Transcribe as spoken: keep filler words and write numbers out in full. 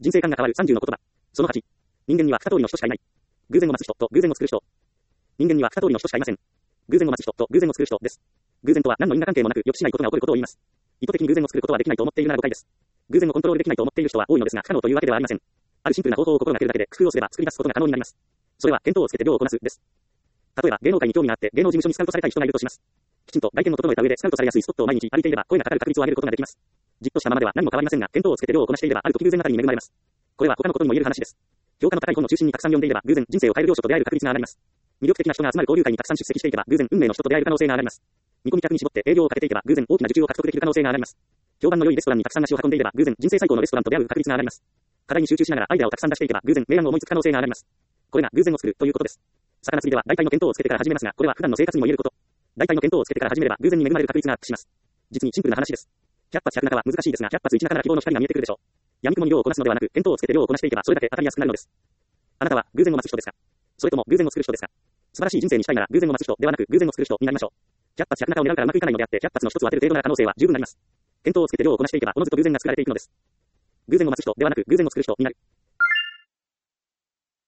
人生観が変わるさんじゅうの言葉。そのはち。人間には二通りの人しかいない。偶然を待つ人と偶然を作る人。人間には二通りの人しかいません。偶然を待つ人と偶然を作る人です。偶然とは何の因果関係もなく予期しないことが起こることを言います。意図的に偶然を作ることはできないと思っているなら誤解です。偶然をコントロールできないと思っている人は多いのですが、不可能というわけではありません。あるシンプルな方法を心がけるだけで工夫をすれば作り出すことが可能になります。それは見当をつけて量をこなすです。例えば芸能界に興味があって芸能事務所にスカウトされたい人がいるとします。きちんと外見を整えた上でスカウトされやすいスポットを毎日歩いていれば声がかかる確率を上げることができます。じっとしたままでは何も変わりませんが、見当をつけて量をこなしていればある時偶然なりに恵まれます。これは他のことにも言える話です。評価の高い本の中心にたくさん読んでいれば偶然人生を変える領書と出会える確率が上がります。魅力的な人が集まる交流会にたくさん出席していけば偶然運命の人と出会える可能性が上がります。見込み客に絞って営業をかけていけば偶然大きな受注を獲得できる可能性が上がります。評判の良いレストランにたくさん足を運んでいれば偶然人生最高のレストランと出会う確率が上がります。課題に集中しながらアイデアをたくさん出していけば偶然明暗を思いつく可能性が上がります。これが偶然を作るということです。魚釣りでは大体の見当をつけてから始めますが、これは普段の生活にも言えること。大体の見当をつけてから始めれば偶然に恵まれる確率がアップします。実にシンプルな話です。百発百中は難しいですが、百発一中なら希望の光が見えてくるでしょう。闇雲に量をこなすのではなく、見当をつけて量をこなしていけばそれだけ当たりやすくなるのです。あなたは偶然を待つ人ですか？それとも偶然を作る人ですか？素晴らしい人生にしたいなら偶然を待つ人ではなく偶然を作る人になりましょう。百発百中を狙うからうまくいかないのであって、百発の一つを当てる程度な可能性は十分あります。見当をつけて量をこなしていけばおのずと偶然が作られていくのです。偶然を待つ人ではなく偶然を作る人になる。